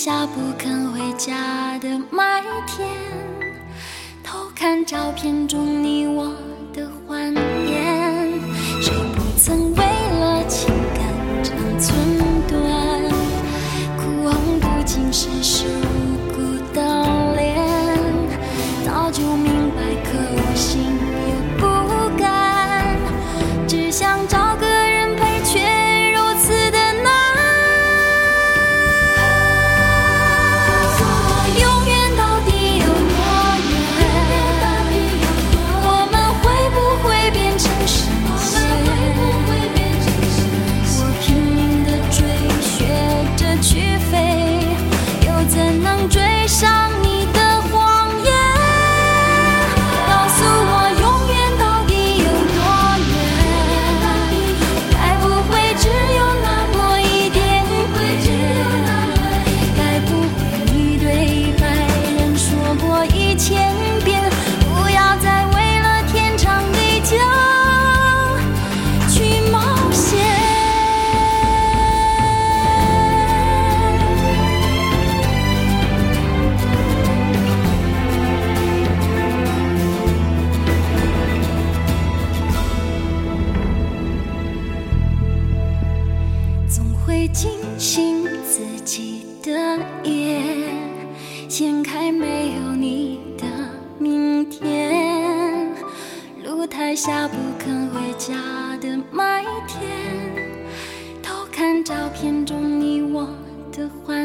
下不肯回家的麦田，偷看照片中你我的欢颜，谁不曾为了情感长寸断，哭红不仅是世故的脸，早就明白可我心有不甘，只想找个人陪却如此的难，永远到底有多远，我们会不会变成神仙，我拼命地追学着去飞，又怎能追上你的谎言，告诉我永远到底有多远，该不会只有那么一点点，该不会你对白人说过1000遍，不要再为了天长地久去冒险。总会惊醒自己的夜，掀开没有你的明天，露台下不肯回家的麦田，偷看照片中你我的欢